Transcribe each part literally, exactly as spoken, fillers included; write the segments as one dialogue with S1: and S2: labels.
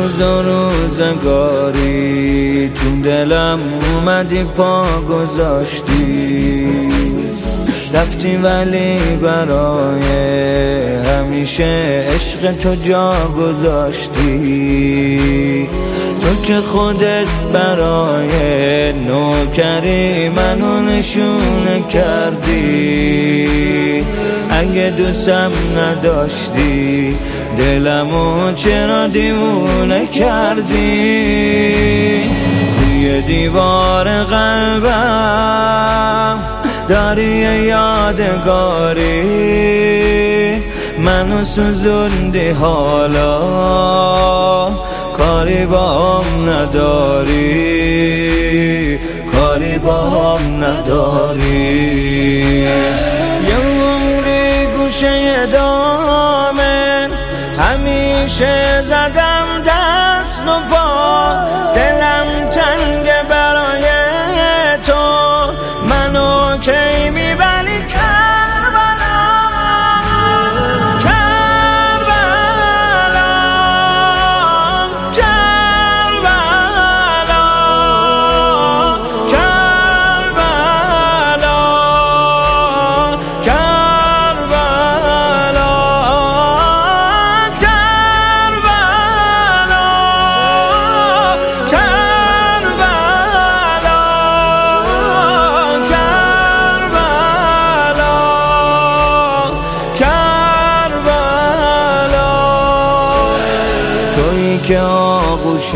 S1: روز و روزگاری تو دلم اومدی پا گذاشتی، رفتی ولی برای همیشه عشق تو جا گذاشتی. تو که خودت برای نوکری منو نشونه کردی، اگه دوستم نداشتی دلمو چرا دیوونه کردی؟ روی دیوار قلبم داری یادگاری، منو سوزوندی حالا کاری با هم نداری، کاری با هم نداری. یه عمری گوشه دامن همیشه زدم دست و پا، دلم تنگ برای تو، منو کی میبری کربلا، کربلا، کربلا، کربلا، کربلا، که آغوش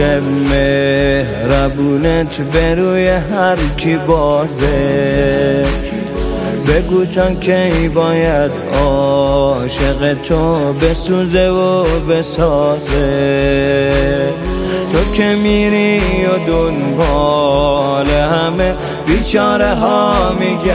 S1: مهربونت به روی هر کی بازه، بگو تا کی باید عاشق تو بسوزه و بسازه. تو که میری و دنبال همه بیچاره ها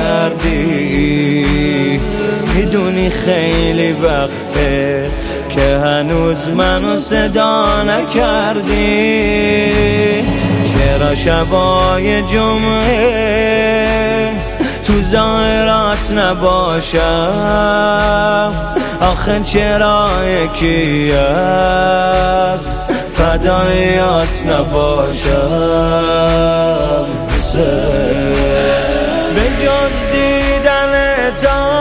S1: میگردی، میدونی خیلی وقته که هنوز منو صدا نکردی. چرا شبای جمعه تو زائرات نباشم؟ آخه چرا یکی از فدایات نباشم؟ به جز دیدن تا